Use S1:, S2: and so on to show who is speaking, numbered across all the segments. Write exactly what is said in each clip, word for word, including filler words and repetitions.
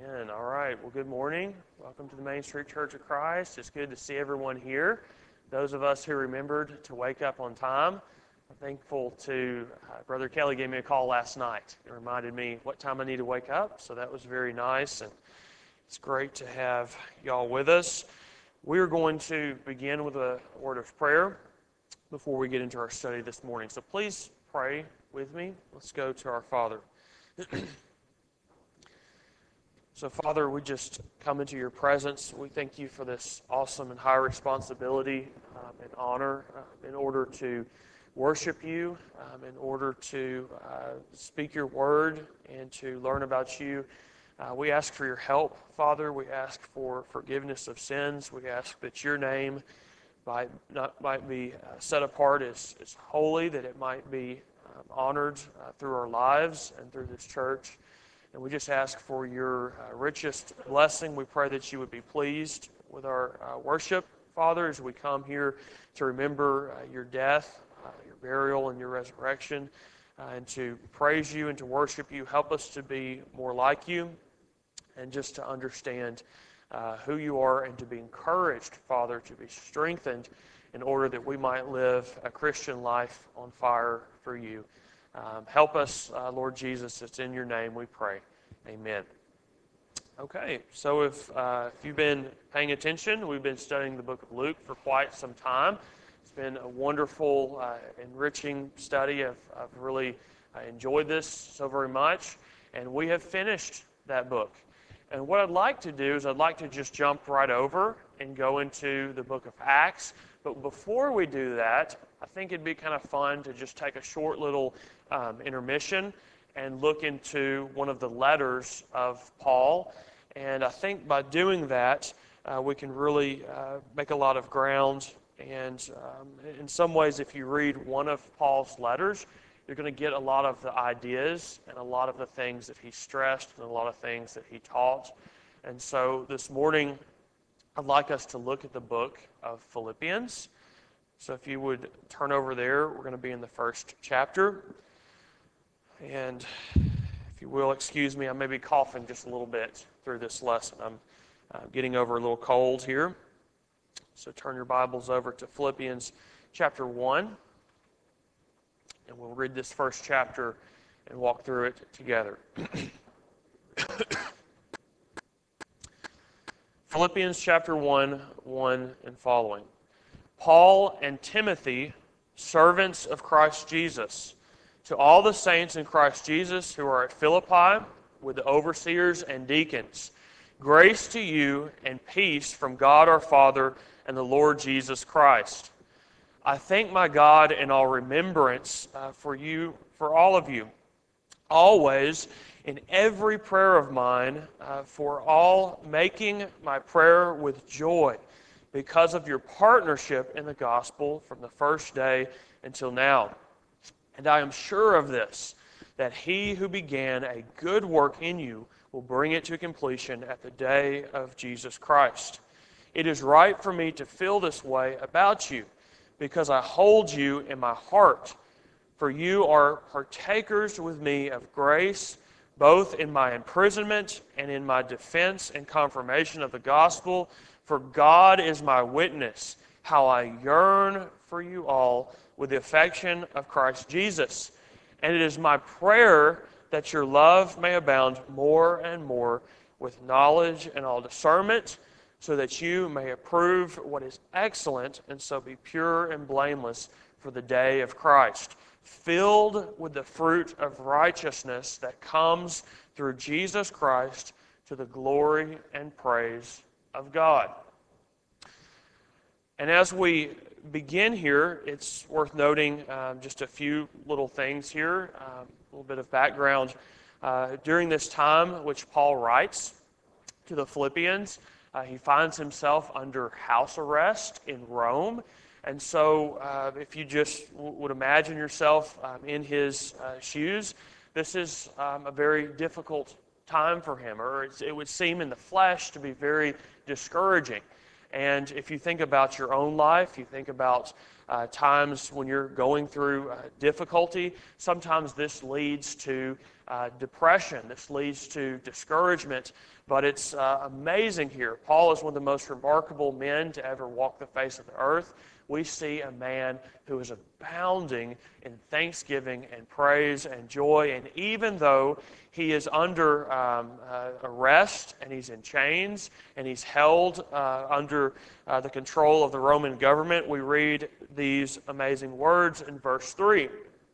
S1: Amen. All right. Well, good morning. Welcome to the Main Street Church of Christ. It's good to see everyone here. Those of us who remembered to wake up on time, I'm thankful to uh, Brother Kelly gave me a call last night. It reminded me what time I need to wake up, so that was very nice, and it's great to have y'all with us. We're going to begin with a word of prayer before we get into our study this morning. So please pray with me. Let's go to our Father. So, Father, we just come into your presence. We thank you for this awesome and high responsibility um, and honor uh, in order to worship you, um, in order to uh, speak your word and to learn about you. Uh, we ask for your help, Father. We ask for forgiveness of sins. We ask that your name might, not, might be uh, set apart as, as holy, that it might be um, honored uh, through our lives and through this church. And we just ask for your uh, richest blessing. We pray that you would be pleased with our uh, worship, Father, as we come here to remember uh, your death, uh, your burial, and your resurrection, uh, and to praise you and to worship you. Help us to be more like you and just to understand uh, who you are and to be encouraged, Father, to be strengthened in order that we might live a Christian life on fire for you. Um, help us, uh, Lord Jesus. It's in your name we pray. Amen. Okay, so if, uh, if you've been paying attention, we've been studying the book of Luke for quite some time. It's been a wonderful, uh, enriching study. I've, I've really uh, enjoyed this so very much, and we have finished that book. And what I'd like to do is I'd like to just jump right over and go into the book of Acts. But before we do that, I think it'd be kind of fun to just take a short little um, intermission and look into one of the letters of Paul. And I think by doing that, uh, we can really uh, make a lot of ground. And um, in some ways, if you read one of Paul's letters, you're going to get a lot of the ideas and a lot of the things that he stressed and a lot of things that he taught. And so this morning, I'd like us to look at the book of Philippians. So if you would turn over there, we're going to be in the first chapter. And if you will, excuse me, I may be coughing just a little bit through this lesson. I'm uh, getting over a little cold here. So turn your Bibles over to Philippians chapter one. And we'll read this first chapter and walk through it together. Philippians chapter one, one and following. Paul and Timothy, servants of Christ Jesus, to all the saints in Christ Jesus who are at Philippi, with the overseers and deacons, grace to you and peace from God our Father and the Lord Jesus Christ. I thank my God in all remembrance uh, for you, for all of you, always in every prayer of mine, uh, for all making my prayer with joy, because of your partnership in the gospel from the first day until now. And I am sure of this, that he who began a good work in you will bring it to completion at the day of Jesus Christ. It is right for me to feel this way about you, because I hold you in my heart. For you are partakers with me of grace, both in my imprisonment and in my defense and confirmation of the gospel. For God is my witness, how I yearn for you all with the affection of Christ Jesus. And it is my prayer that your love may abound more and more with knowledge and all discernment, so that you may approve what is excellent and so be pure and blameless for the day of Christ, filled with the fruit of righteousness that comes through Jesus Christ to the glory and praise of God. And as we begin here, it's worth noting um, just a few little things here, um, a little bit of background. Uh, during this time which Paul writes to the Philippians, uh, he finds himself under house arrest in Rome. And so uh, if you just w- would imagine yourself um, in his uh, shoes, this is um, a very difficult time for him, or it's, it would seem in the flesh to be very discouraging. And if you think about your own life, you think about uh, times when you're going through uh, difficulty, sometimes this leads to uh, depression. This leads to discouragement. But it's uh, amazing here. Paul is one of the most remarkable men to ever walk the face of the earth. We see a man who is abounding in thanksgiving and praise and joy. And even though he is under um, uh, arrest and he's in chains and he's held uh, under uh, the control of the Roman government, we read these amazing words in verse three.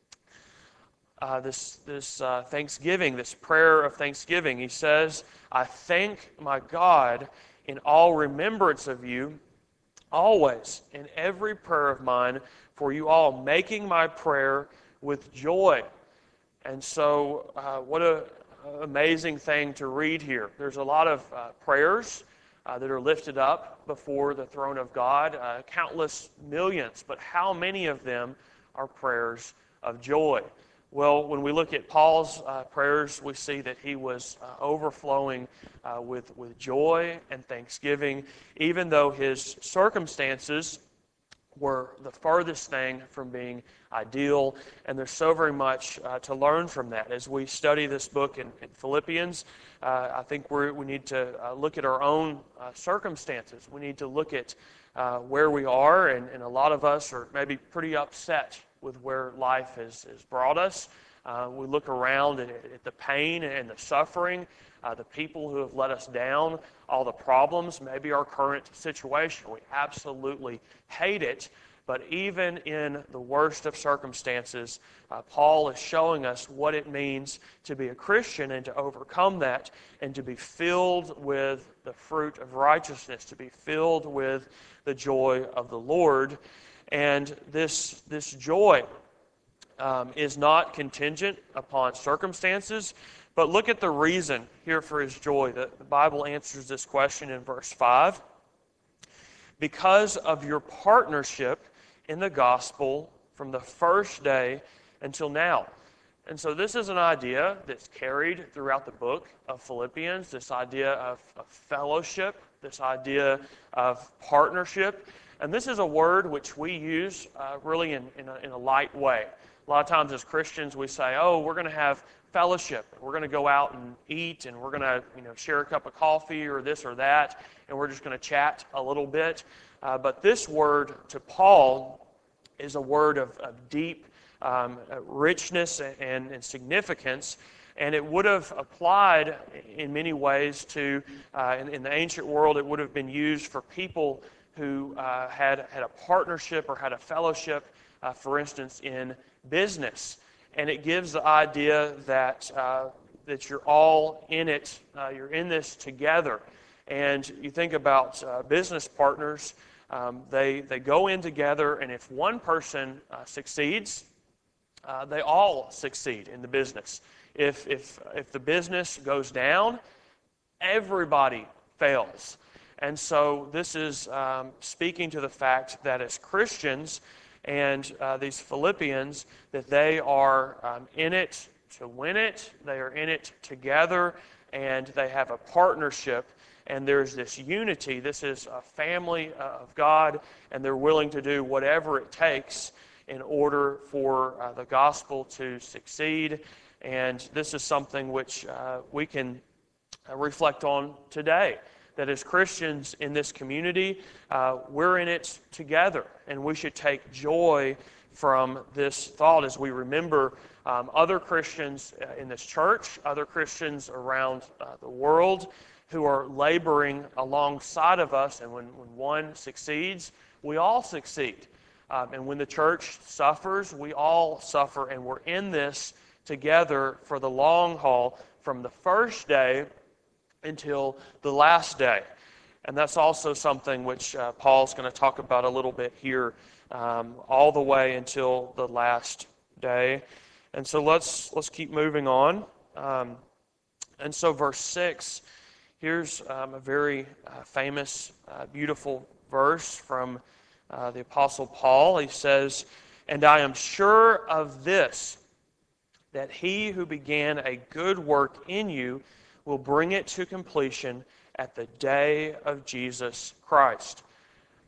S1: Uh, this this uh, thanksgiving, this prayer of thanksgiving. He says, I thank my God in all remembrance of you, always, in every prayer of mine, for you all, making my prayer with joy. And so, uh, what an amazing thing to read here. There's a lot of uh, prayers uh, that are lifted up before the throne of God, uh, countless millions, but how many of them are prayers of joy? Well, when we look at Paul's uh, prayers, we see that he was uh, overflowing uh, with, with joy and thanksgiving, even though his circumstances were the furthest thing from being ideal. And there's so very much uh, to learn from that. As we study this book in, in Philippians, uh, I think we we need to uh, look at our own uh, circumstances. We need to look at uh, where we are, and, and a lot of us are maybe pretty upset with where life has, has brought us. Uh, we look around at, at the pain and the suffering, uh, the people who have let us down, all the problems, maybe our current situation. We absolutely hate it, but even in the worst of circumstances, uh, Paul is showing us what it means to be a Christian and to overcome that and to be filled with the fruit of righteousness, to be filled with the joy of the Lord. And this, this joy um, is not contingent upon circumstances, but look at the reason here for his joy. The, the Bible answers this question in verse five. Because of your partnership in the gospel from the first day until now. And so this is an idea that's carried throughout the book of Philippians, this idea of, of fellowship, this idea of partnership. And this is a word which we use uh, really in, in, a, in a light way. A lot of times as Christians we say, oh, we're going to have fellowship. We're going to go out and eat, and we're going to you know, share a cup of coffee or this or that, and we're just going to chat a little bit. Uh, but this word to Paul is a word of, of deep um, richness and, and significance. And it would have applied in many ways to, uh, in, in the ancient world, it would have been used for people who uh, had, had a partnership or had a fellowship, uh, for instance, in business. And it gives the idea that, uh, that you're all in it, uh, you're in this together. And you think about uh, business partners, um, they, they go in together, and if one person uh, succeeds, uh, they all succeed in the business. If, if, if the business goes down, everybody fails. And so this is um, speaking to the fact that as Christians and uh, these Philippians, that they are um, in it to win it, they are in it together, and they have a partnership, and there's this unity. This is a family of God, and they're willing to do whatever it takes in order for uh, the gospel to succeed. And this is something which uh, we can uh, reflect on today. That as Christians in this community, uh, we're in it together, and we should take joy from this thought as we remember um, other Christians in this church, other Christians around uh, the world who are laboring alongside of us, and when, when one succeeds, we all succeed. Um, and when the church suffers, we all suffer, and we're in this together for the long haul from the first day until the last day. And that's also something which uh, Paul's going to talk about a little bit here, um, all the way until the last day. And so let's let's keep moving on. Um, and so verse six, here's um, a very uh, famous, uh, beautiful verse from uh, the Apostle Paul. He says, "And I am sure of this, that he who began a good work in you will bring it to completion at the day of Jesus Christ."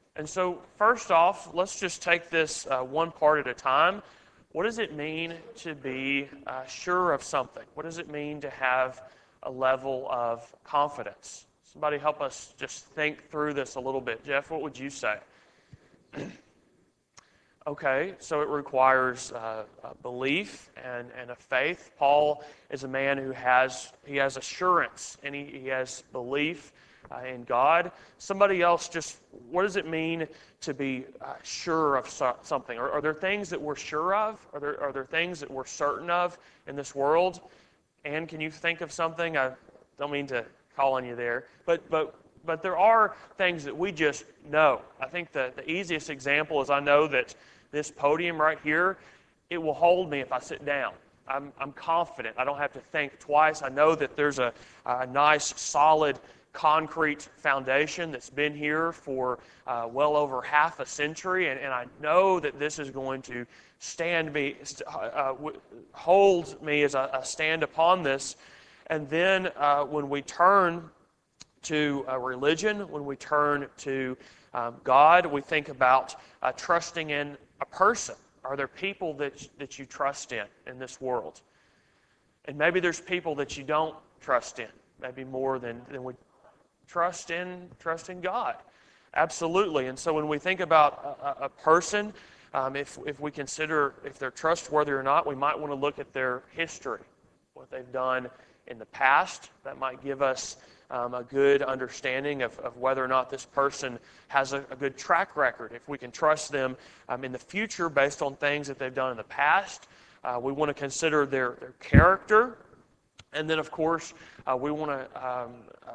S1: And so, first off, let's just take this uh, one part at a time. What does it mean to be uh, sure of something? What does it mean to have a level of confidence? Somebody help us just think through this a little bit. Jeff, what would you say? Okay, so it requires uh, a belief and, and a faith. Paul is a man who has he has assurance and he, he has belief uh, in God. Somebody else, just what does it mean to be uh, sure of so- something? Are, are there things that we're sure of? Are there are there things that we're certain of in this world? And can you think of something? I don't mean to call on you there, but but but there are things that we just know. I think the, the easiest example is I know that this podium right here, it will hold me if I sit down. I'm, I'm confident. I don't have to think twice. I know that there's a, a nice, solid, concrete foundation that's been here for uh, well over half a century, and, and I know that this is going to stand me, uh, hold me as I, I stand upon this. And then uh, when we turn to uh, religion, when we turn to um, God, we think about uh, trusting in a person. Are there people that, that you trust in in this world? And maybe there's people that you don't trust in, maybe more than, than we trust in, trust in God. Absolutely. And so when we think about a, a person, um, if, if we consider if they're trustworthy or not, we might want to look at their history, what they've done in the past. That might give us um, a good understanding of, of whether or not this person has a, a good track record. If we can trust them um, in the future based on things that they've done in the past, uh, we want to consider their, their character. And then, of course, uh, we want to um, uh,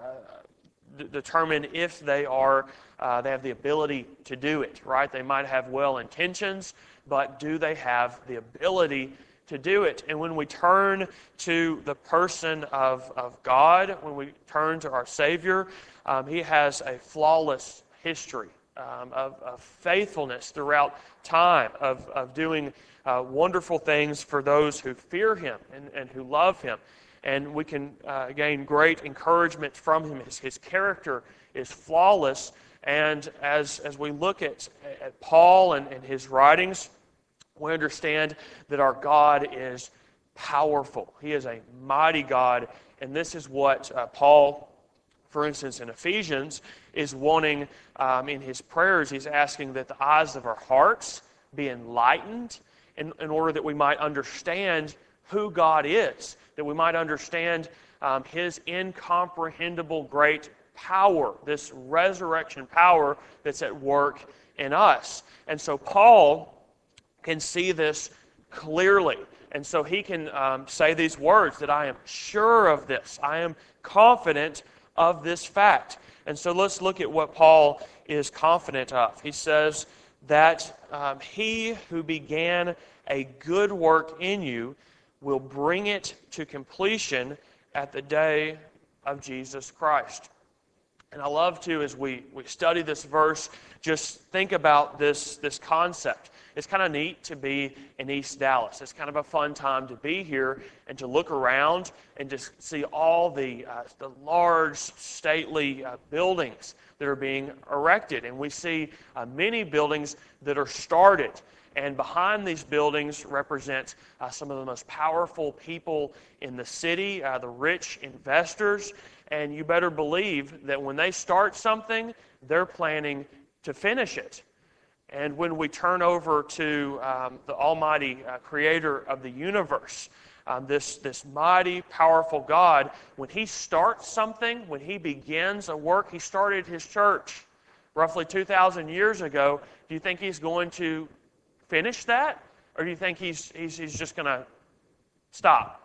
S1: d- determine if they are uh, they have the ability to do it, right? They might have well intentions, but do they have the ability to do it? And when we turn to the person of, of God, when we turn to our Savior, um, He has a flawless history um, of, of faithfulness throughout time, of, of doing uh, wonderful things for those who fear Him and, and who love Him. And we can uh, gain great encouragement from Him. His, his character is flawless. And as, as we look at, at Paul and, and his writings, we understand that our God is powerful. He is a mighty God. And this is what uh, Paul, for instance, in Ephesians, is wanting um, in his prayers. He's asking that the eyes of our hearts be enlightened in, in order that we might understand who God is, that we might understand um, His incomprehensible great power, this resurrection power that's at work in us. And so Paul can see this clearly. And so he can um, say these words that I am sure of this. I am confident of this fact. And so let's look at what Paul is confident of. He says that um, He who began a good work in you will bring it to completion at the day of Jesus Christ. And I love to, as we, we study this verse, just think about this, this concept. It's kind of neat to be in East Dallas. It's kind of a fun time to be here and to look around and just see all the, uh, the large, stately uh, buildings that are being erected. And we see uh, many buildings that are started. And behind these buildings represent uh, some of the most powerful people in the city, uh, the rich investors. And you better believe that when they start something, they're planning to finish it. And when we turn over to um, the Almighty uh, Creator of the universe, um, this, this mighty, powerful God, when He starts something, when He begins a work, He started His church roughly two thousand years ago. Do you think He's going to finish that? Or do you think He's, he's, he's just going to stop?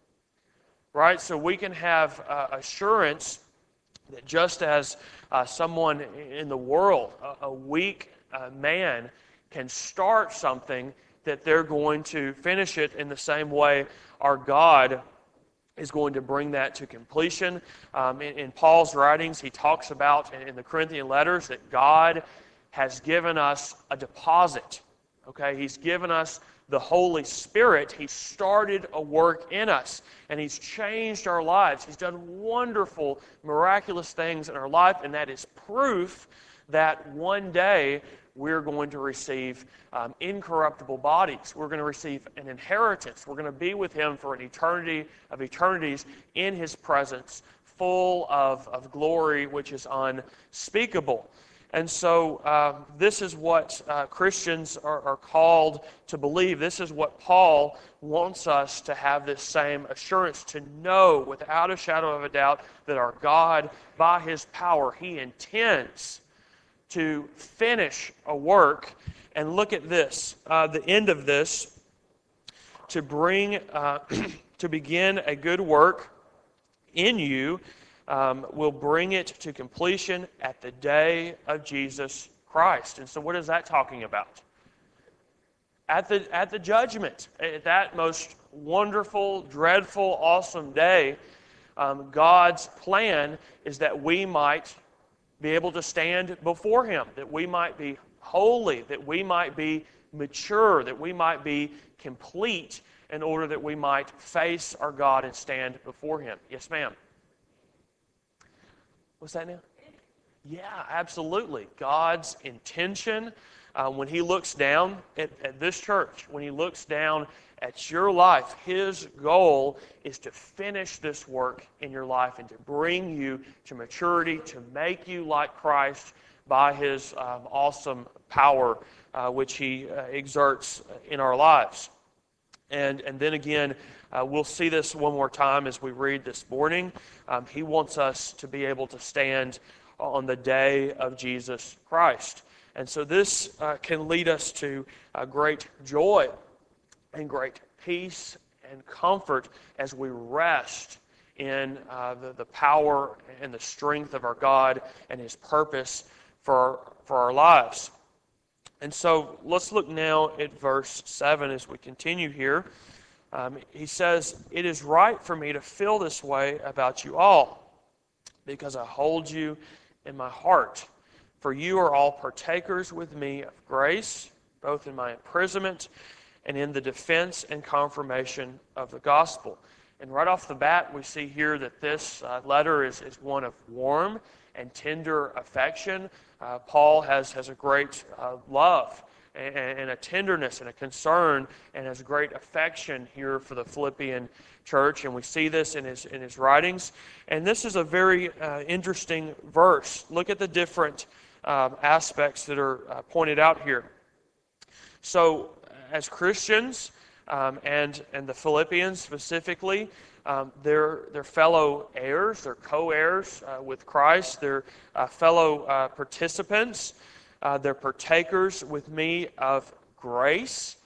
S1: Right? So we can have uh, assurance that just as uh, someone in the world, a, a weak uh, man, can start something, that they're going to finish it in the same way our God is going to bring that to completion. Um, in, in Paul's writings, he talks about, in, in the Corinthian letters, that God has given us a deposit. Okay, He's given us the Holy Spirit. He started a work in us, and He's changed our lives. He's done wonderful, miraculous things in our life, and that is proof that one day we're going to receive um, incorruptible bodies. We're going to receive an inheritance. We're going to be with Him for an eternity of eternities in His presence, full of, of glory which is unspeakable. And so uh, this is what uh, Christians are, are called to believe. This is what Paul wants us to have, this same assurance, to know without a shadow of a doubt that our God, by His power, He intends to finish a work. And look at this, uh, the end of this, to bring, uh, to begin a good work in you, um, will bring it to completion at the day of Jesus Christ. And so what is that talking about? At the, at the judgment, at that most wonderful, dreadful, awesome day, um, God's plan is that we might be able to stand before Him, that we might be holy, that we might be mature, that we might be complete in order that we might face our God and stand before Him. Yes, ma'am? What's that now? Yeah, absolutely. God's intention uh, when He looks down at, at this church, when He looks down at your life, His goal is to finish this work in your life and to bring you to maturity, to make you like Christ by His um, awesome power uh, which He uh, exerts in our lives. And, and then again, uh, we'll see this one more time as we read this morning. Um, he wants us to be able to stand on the day of Jesus Christ. And so this uh, can lead us to uh, great joy and great peace and comfort as we rest in uh, the, the power and the strength of our God and His purpose for our, for our lives. And so let's look now at verse seven as we continue here. Um, he says, "It is right for me to feel this way about you all, because I hold you in my heart. For you are all partakers with me of grace, both in my imprisonment and in the defense and confirmation of the gospel." And right off the bat, we see here that this uh, letter is, is one of warm and tender affection. Uh, Paul has, has a great uh, love and, and a tenderness and a concern and has great affection here for the Philippian church, and we see this in his, in his writings. And this is a very uh, interesting verse. Look at the different um, aspects that are uh, pointed out here. So, as Christians, um, and, and the Philippians specifically, Um, they're, they're fellow heirs, they're co-heirs uh, with Christ, they're uh, fellow uh, participants, uh, they're partakers with me of grace.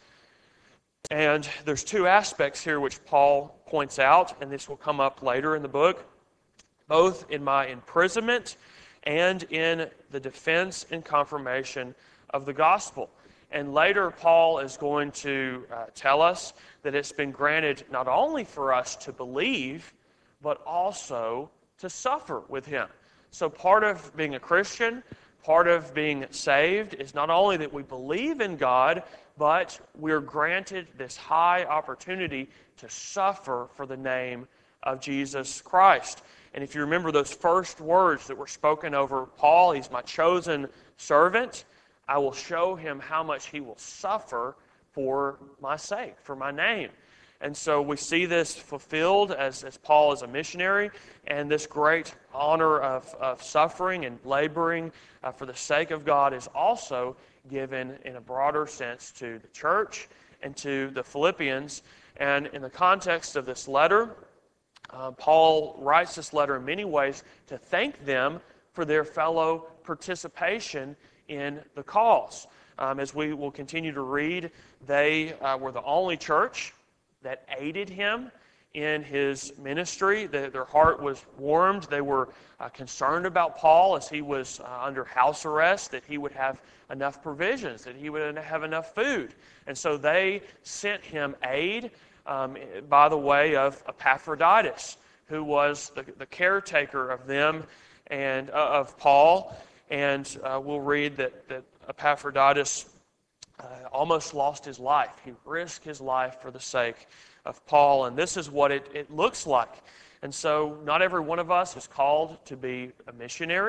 S1: And there's two aspects here which Paul points out, and this will come up later in the book, both in my imprisonment and in the defense and confirmation of the gospel. And later, Paul is going to uh, tell us that it's been granted not only for us to believe, but also to suffer with Him. So part of being a Christian, part of being saved, is not only that we believe in God, but we're granted this high opportunity to suffer for the name of Jesus Christ. And if you remember those first words that were spoken over Paul, he's my chosen servant, I will show him how much he will suffer for my sake, for my name. And so we see this fulfilled as, as Paul is a missionary, and this great honor of, of suffering and laboring uh, for the sake of God is also given in a broader sense to the church and to the Philippians. And in the context of this letter, uh, Paul writes this letter in many ways to thank them for their fellow participation in the cause. Um, as we will continue to read, they uh, were the only church that aided him in his ministry. The, their heart was warmed. They were uh, concerned about Paul as he was uh, under house arrest, that he would have enough provisions, that he would have enough food. And so they sent him aid um, by the way of Epaphroditus, who was the, the caretaker of them and uh, of Paul. And uh, we'll read that, that Epaphroditus uh, almost lost his life. He risked his life for the sake of Paul. And this is what it, it looks like. And so not every one of us is called to be a missionary.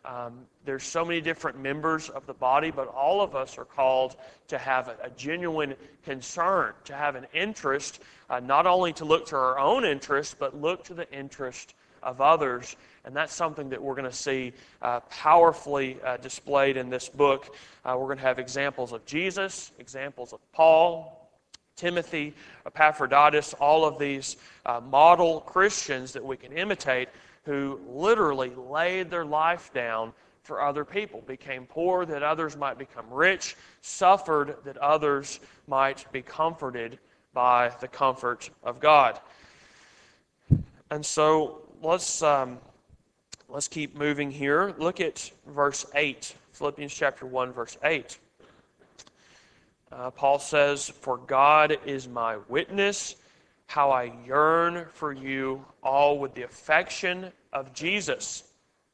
S1: Um, there's so many different members of the body, but all of us are called to have a, a genuine concern, to have an interest, uh, not only to look to our own interest, but look to the interest of others. And that's something that we're going to see uh, powerfully uh, displayed in this book. Uh, we're going to have examples of Jesus, examples of Paul, Timothy, Epaphroditus, all of these uh, model Christians that we can imitate who literally laid their life down for other people, became poor that others might become rich, suffered that others might be comforted by the comfort of God. And so let's um, let's keep moving here. Look at verse eight, Philippians chapter one, verse eight. Uh, Paul says, "For God is my witness, how I yearn for you all with the affection of Jesus."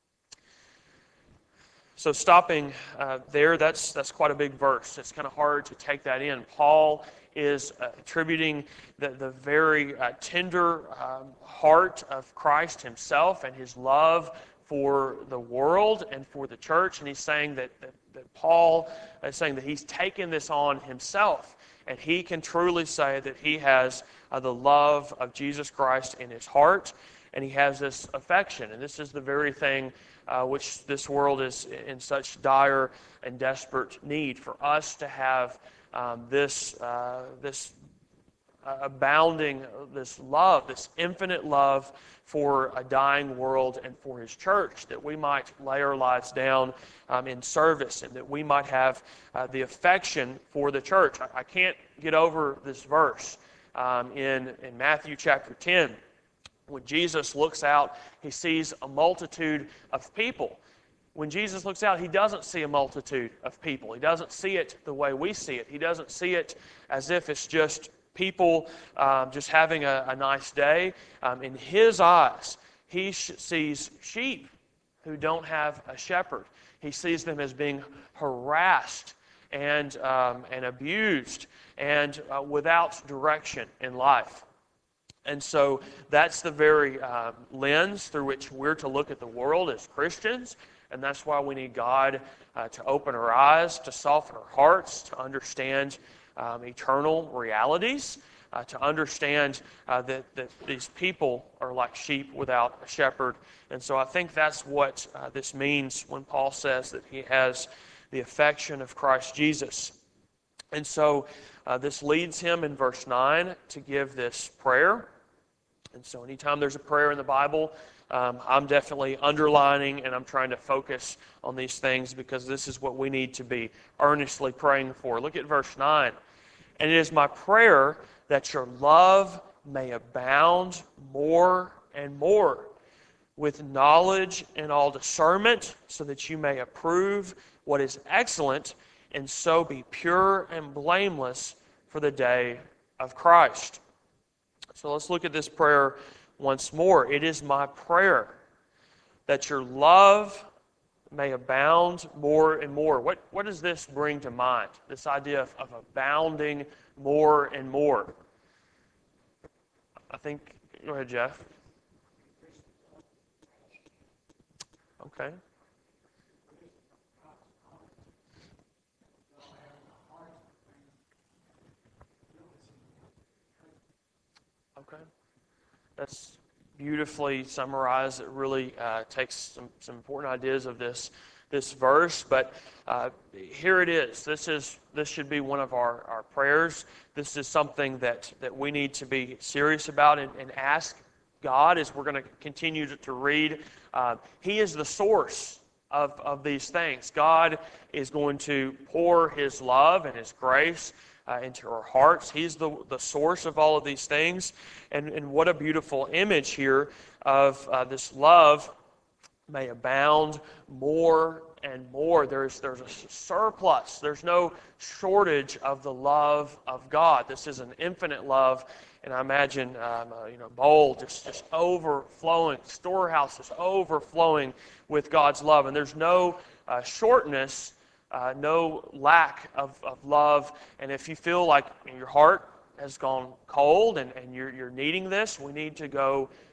S1: So stopping uh, there, that's that's quite a big verse. It's kind of hard to take that in. Paul is uh, attributing the, the very uh, tender um, heart of Christ himself and his love for the world and for the church. And he's saying that, that, that Paul is saying that he's taken this on himself. And he can truly say that he has uh, the love of Jesus Christ in his heart. And he has this affection. And this is the very thing uh, which this world is in such dire and desperate need. For us to have um, this, uh, this uh, abounding, this love, this infinite love for a dying world and for his church, that we might lay our lives down um, in service, and that we might have uh, the affection for the church. I, I can't get over this verse um, in, in Matthew chapter ten. When Jesus looks out, he sees a multitude of people. When Jesus looks out, he doesn't see a multitude of people. He doesn't see it the way we see it. He doesn't see it as if it's just people um, just having a, a nice day. Um, in his eyes, he sh- sees sheep who don't have a shepherd. He sees them as being harassed and, um, and abused and uh, without direction in life. And so that's the very uh, lens through which we're to look at the world as Christians. And that's why we need God uh, to open our eyes, to soften our hearts, to understand um, eternal realities, uh, to understand uh, that, that these people are like sheep without a shepherd. And so I think that's what uh, this means when Paul says that he has the affection of Christ Jesus. And so uh, this leads him in verse nine to give this prayer. And so anytime there's a prayer in the Bible, um, I'm definitely underlining and I'm trying to focus on these things because this is what we need to be earnestly praying for. Look at verse nine. "And it is my prayer that your love may abound more and more with knowledge and all discernment, so that you may approve what is excellent, and so be pure and blameless for the day of Christ." So let's look at this prayer once more. "It is my prayer that your love may abound more and more." What, what does this bring to mind? This idea of, of abounding more and more. I think, go ahead, Jeff. Okay. Okay. That's beautifully summarized. It really uh, takes some, some important ideas of this this verse. But uh, here it is. This is this should be one of our, our prayers. This is something that, that we need to be serious about and, and ask God as we're going to continue to, to read. Uh, he is the source of, of these things. God is going to pour His love and His grace Uh, into our hearts. He's the, the source of all of these things. And, and what a beautiful image here of uh, this love may abound more and more. There's, there's a surplus. There's no shortage of the love of God. This is an infinite love. And I imagine um, a, you know, bowl just, just overflowing, storehouse is overflowing with God's love. And there's no uh, shortness Uh, no lack of, of love. And if you feel like your heart has gone cold and, and you're, you're needing this, we need to go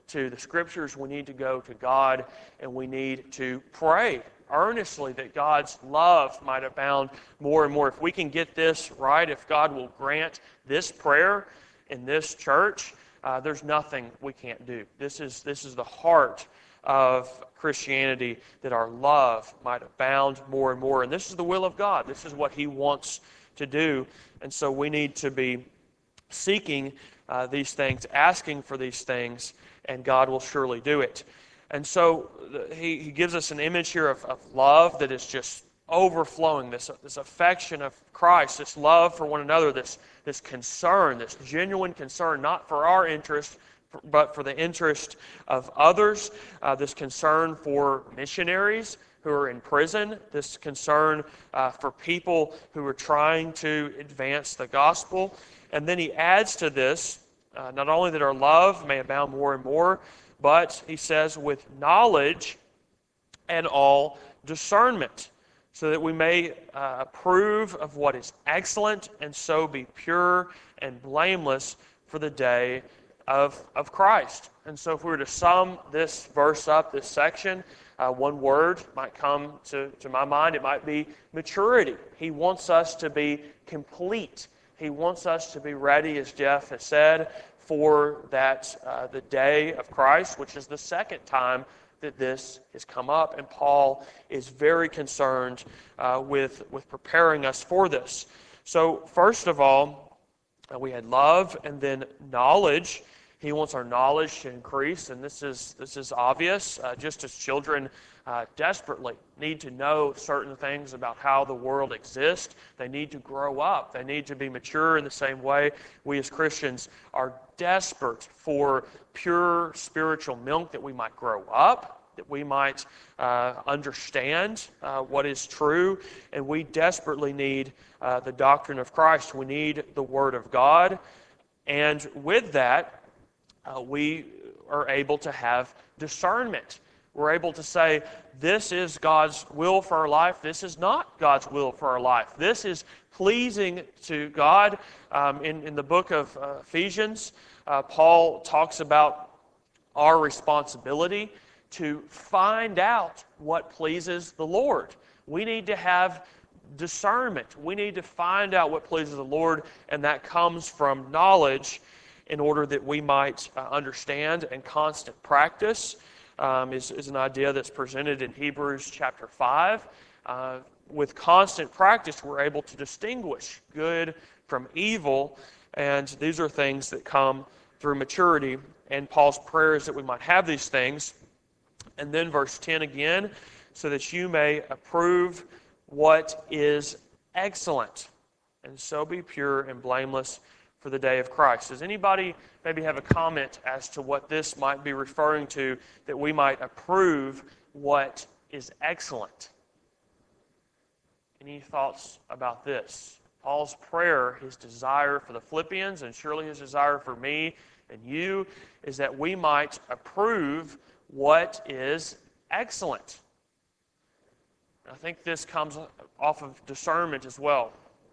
S1: to the Scriptures. We need to go to God, and we need to pray earnestly that God's love might abound more and more. If we can get this right, if God will grant this prayer in this church, uh, there's nothing we can't do. This is, this is the heart of Christianity, that our love might abound more and more. And this is the will of God. This is what He wants to do. And so we need to be seeking uh, these things, asking for these things, and God will surely do it. And so he, he gives us an image here of, of love that is just overflowing, this, this affection of Christ, this love for one another, this, this concern, this genuine concern, not for our interest, but for the interest of others, uh, this concern for missionaries who are in prison, this concern uh, for people who are trying to advance the gospel. And then he adds to this, uh, not only that our love may abound more and more, but he says, with knowledge and all discernment, so that we may uh, approve of what is excellent, and so be pure and blameless for the day of, of Christ. And so if we were to sum this verse up, this section, uh, one word might come to, to my mind. It might be maturity. He wants us to be complete. He wants us to be ready, as Jeff has said, for that uh, the day of Christ, which is the second time that this has come up. And Paul is very concerned uh, with, with preparing us for this. So first of all, uh, we had love, and then knowledge. He wants our knowledge to increase, and this is this is obvious. Uh, just as children uh, desperately need to know certain things about how the world exists, they need to grow up. They need to be mature in the same way. We as Christians are desperate for pure spiritual milk, that we might grow up, that we might uh, understand uh, what is true, and we desperately need uh, the doctrine of Christ. We need the Word of God, and with that, Uh, we are able to have discernment. We're able to say, this is God's will for our life. This is not God's will for our life. This is pleasing to God. Um, in, in the book of uh, Ephesians, uh, Paul talks about our responsibility to find out what pleases the Lord. We need to have discernment. We need to find out what pleases the Lord, and that comes from knowledge, in order that we might uh, understand. And constant practice um, is, is an idea that's presented in Hebrews chapter five. Uh, with constant practice, we're able to distinguish good from evil, and these are things that come through maturity. And Paul's prayer is that we might have these things. And then verse ten again, so that you may approve what is excellent, and so be pure and blameless for the day of Christ. Does anybody maybe have a comment as to what this might be referring to, that we might approve what is excellent? Any thoughts about this? Paul's prayer, his desire for the Philippians, and surely his desire for me and you, is that we might approve what is excellent. I think this comes off of discernment as well.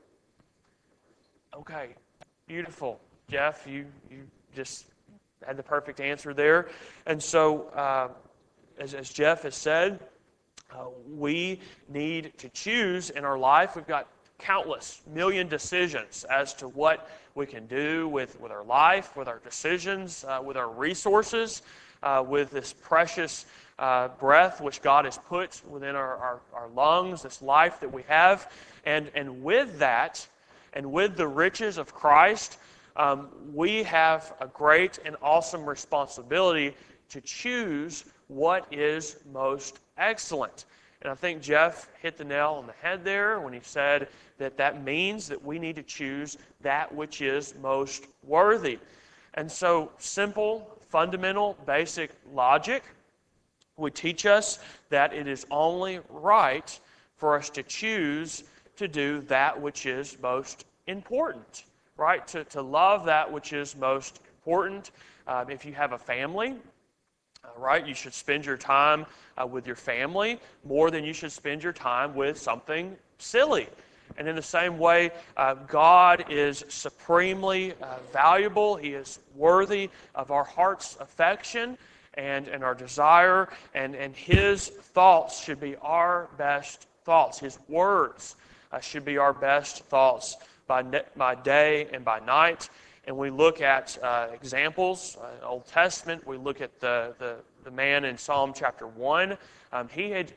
S1: Okay. Beautiful. Jeff, you, you just had the perfect answer there. And so, uh, as, as Jeff has said, uh, we need to choose in our life. We've got countless million decisions as to what we can do with, with our life, with our decisions, uh, with our resources, uh, with this precious uh, breath which God has put within our, our, our lungs, this life that we have. And, and with that, and with the riches of Christ, um, we have a great and awesome responsibility to choose what is most excellent. And I think Jeff hit the nail on the head there when he said that that means that we need to choose that which is most worthy. And so simple, fundamental, basic logic would teach us that it is only right for us to choose to do that which is most important, right? To, to love that which is most important. Um, if you have a family, uh, right, you should spend your time uh, with your family more than you should spend your time with something silly. And in the same way, uh, God is supremely uh, valuable. He is worthy of our heart's affection and, and our desire, and, and His thoughts should be our best thoughts. His words uh, should be our best thoughts by, ne- by day and by night. And we look at uh, examples, uh, Old Testament, we look at the, the, the man in Psalm chapter one. Um, he had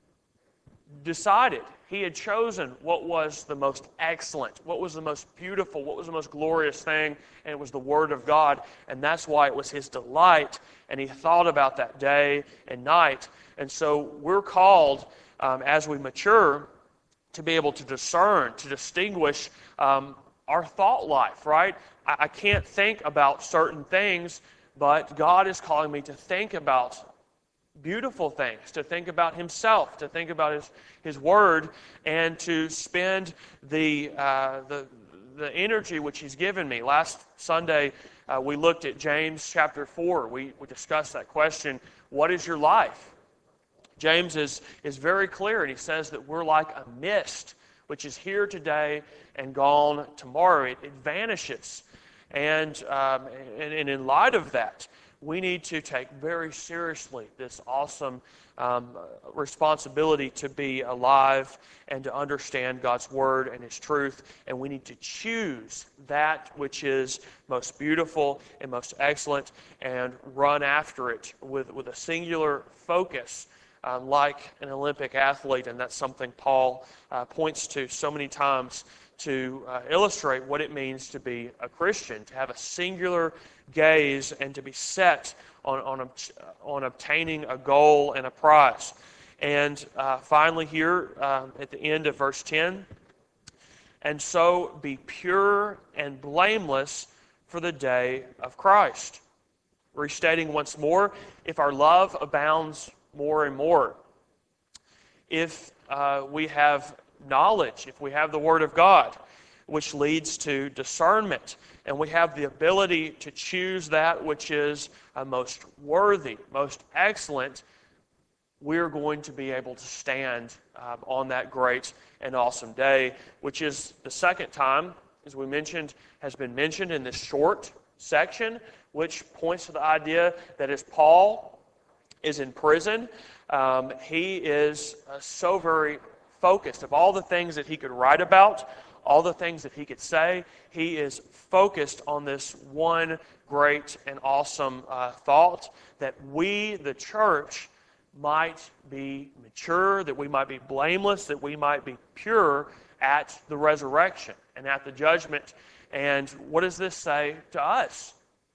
S1: decided, he had chosen what was the most excellent, what was the most beautiful, what was the most glorious thing, and it was the Word of God, and that's why it was his delight, and he thought about that day and night. And so we're called, um, as we mature, to be able to discern, to distinguish um, our thought life, right? I, I can't think about certain things, but God is calling me to think about beautiful things, to think about Himself, to think about His His Word, and to spend the uh, the the energy which He's given me. Last Sunday, uh, we looked at James chapter four. We we discussed that question: what is your life? James is is very clear, and he says that we're like a mist, which is here today and gone tomorrow. It, it vanishes, and, um, and and in light of that, we need to take very seriously this awesome um, responsibility to be alive and to understand God's Word and His truth. And we need to choose that which is most beautiful and most excellent and run after it with, with a singular focus, um, like an Olympic athlete. And that's something Paul uh, points to so many times to uh, illustrate what it means to be a Christian, to have a singular gaze and to be set on, on, on obtaining a goal and a prize. And uh, finally here um, at the end of verse ten, and so be pure and blameless for the day of Christ. Restating once more, if our love abounds more and more, if uh, we have knowledge, if we have the Word of God, which leads to discernment, and we have the ability to choose that which is uh, most worthy, most excellent, we're going to be able to stand uh, on that great and awesome day, which is the second time, as we mentioned, has been mentioned in this short section, which points to the idea that as Paul is in prison, um, he is uh, so very focused. Of all the things that he could write about, all the things that he could say, he is focused on this one great and awesome uh, thought, that we, the church, might be mature, that we might be blameless, that we might be pure at the resurrection and at the judgment. And what does this say to us?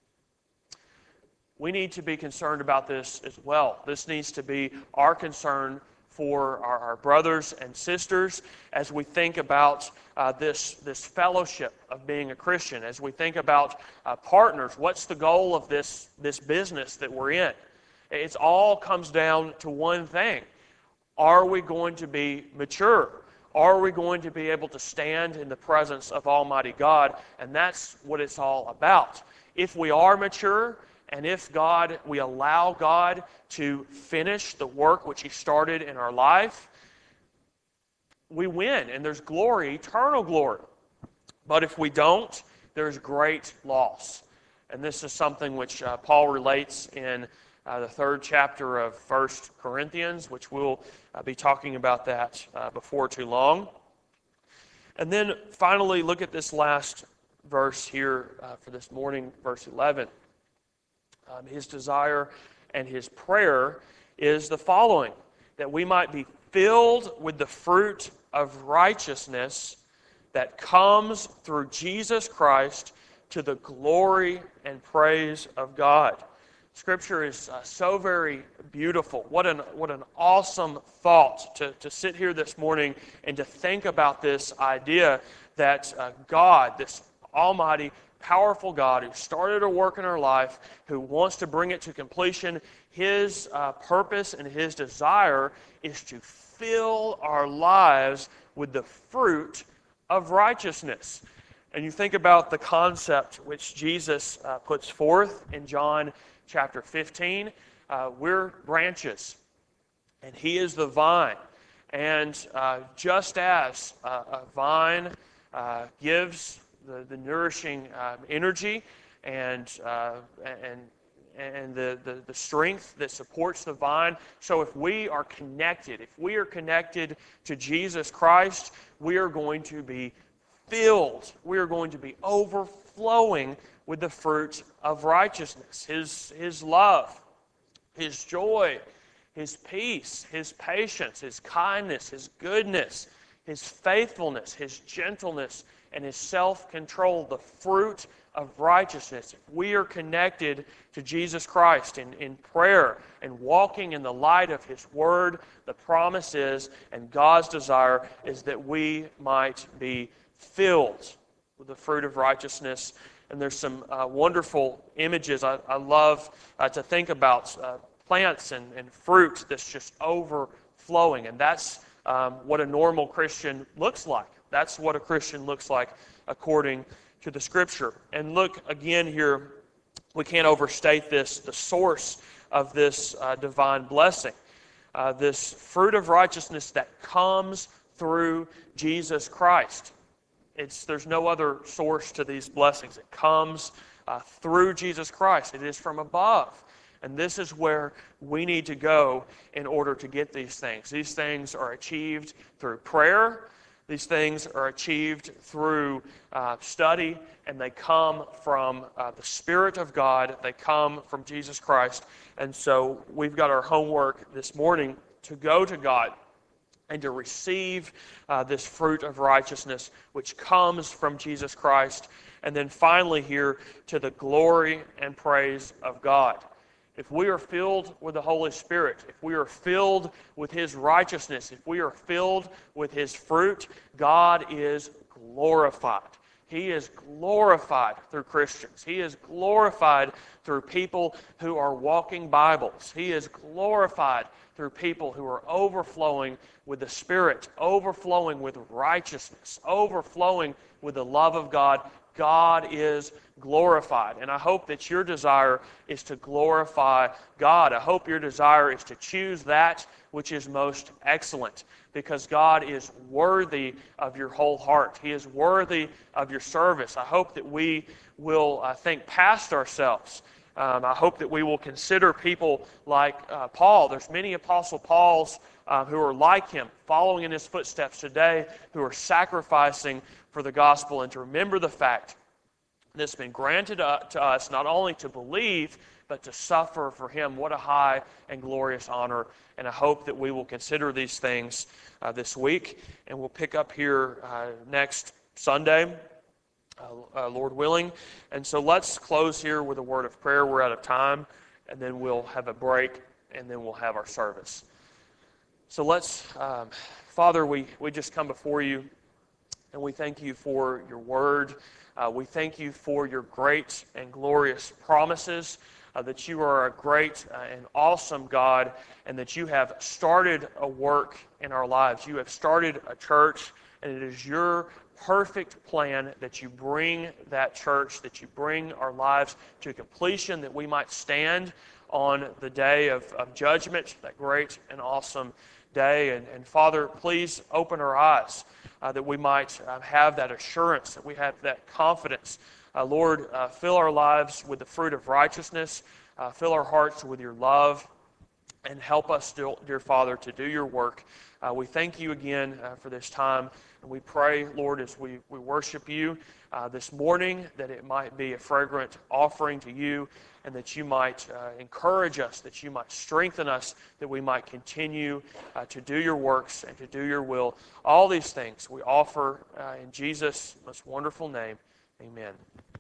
S1: We need to be concerned about this as well. This needs to be our concern for our, our brothers and sisters as we think about uh, this, this fellowship of being a Christian, as we think about uh, partners. What's the goal of this, this business that we're in? It all comes down to one thing. Are we going to be mature? Are we going to be able to stand in the presence of Almighty God? And that's what it's all about. If we are mature, and if God, we allow God to finish the work which He started in our life, we win, and there's glory, eternal glory. But if we don't, there's great loss. And this is something which uh, Paul relates in uh, the third chapter of First Corinthians, which we'll uh, be talking about that uh, before too long. And then finally, look at this last verse here uh, for this morning, verse eleven. Um, his desire and his prayer is the following: that we might be filled with the fruit of righteousness that comes through Jesus Christ to the glory and praise of God. Scripture is uh, so very beautiful. What an what an awesome thought to, to sit here this morning and to think about this idea that uh, God, this almighty, powerful God who started a work in our life, who wants to bring it to completion, His uh, purpose and His desire is to fill our lives with the fruit of righteousness. And you think about the concept which Jesus uh, puts forth in John chapter fifteen. Uh, we're branches, and He is the vine. And uh, just as uh, a vine uh, gives the, the nourishing uh, energy and, uh, and, and the, the, the strength that supports the vine, so if we are connected, if we are connected to Jesus Christ, we are going to be filled, we are going to be overflowing with the fruit of righteousness, His, His love, His joy, His peace, His patience, His kindness, His goodness, His faithfulness, His gentleness, and His self-control, the fruit of righteousness. If we are connected to Jesus Christ in, in prayer and walking in the light of His Word, the promise is, and God's desire is that we might be filled with the fruit of righteousness. And there's some uh, wonderful images I, I love uh, to think about. Uh, plants and, and fruit that's just overflowing. And that's um, what a normal Christian looks like. That's what a Christian looks like according to the Scripture. And look again here, we can't overstate this, the source of this uh, divine blessing. Uh, this fruit of righteousness that comes through Jesus Christ. It's, there's no other source to these blessings. It comes uh, through Jesus Christ. It is from above. And this is where we need to go in order to get these things. These things are achieved through prayer. These things are achieved through uh, study, and they come from uh, the Spirit of God. They come from Jesus Christ. And so we've got our homework this morning to go to God and to receive uh, this fruit of righteousness which comes from Jesus Christ. And then finally here, to the glory and praise of God. If we are filled with the Holy Spirit, if we are filled with His righteousness, if we are filled with His fruit, God is glorified. He is glorified through Christians. He is glorified through people who are walking Bibles. He is glorified through people who are overflowing with the Spirit, overflowing with righteousness, overflowing with the love of God. God is glorified. And I hope that your desire is to glorify God. I hope your desire is to choose that which is most excellent, because God is worthy of your whole heart. He is worthy of your service. I hope that we will uh, think past ourselves. Um, I hope that we will consider people like uh, Paul. There's many Apostle Pauls uh, who are like him, following in his footsteps today, who are sacrificing for the gospel, and to remember the fact that it's been granted uh, to us not only to believe, but to suffer for Him. What a high and glorious honor. And I hope that we will consider these things uh, this week, and we'll pick up here uh, next Sunday, uh, uh, Lord willing. And so let's close here with a word of prayer. We're out of time, and then we'll have a break, and then we'll have our service. So let's, um, Father, we, we just come before You, and we thank You for Your word. Uh, we thank You for Your great and glorious promises, uh, that You are a great uh, and awesome God, and that You have started a work in our lives. You have started a church, and it is Your perfect plan that You bring that church, that You bring our lives to completion, that we might stand on the day of, of judgment, that great and awesome day. And, and Father, please open our eyes, Uh, that we might uh, have that assurance, that we have that confidence. Uh, Lord, uh, fill our lives with the fruit of righteousness. Uh, fill our hearts with Your love. And help us, still, dear Father, to do Your work. Uh, we thank You again uh, for this time. And we pray, Lord, as we, we worship You uh, this morning, that it might be a fragrant offering to You, and that You might uh, encourage us, that You might strengthen us, that we might continue uh, to do Your works and to do Your will. All these things we offer uh, in Jesus' most wonderful name. Amen.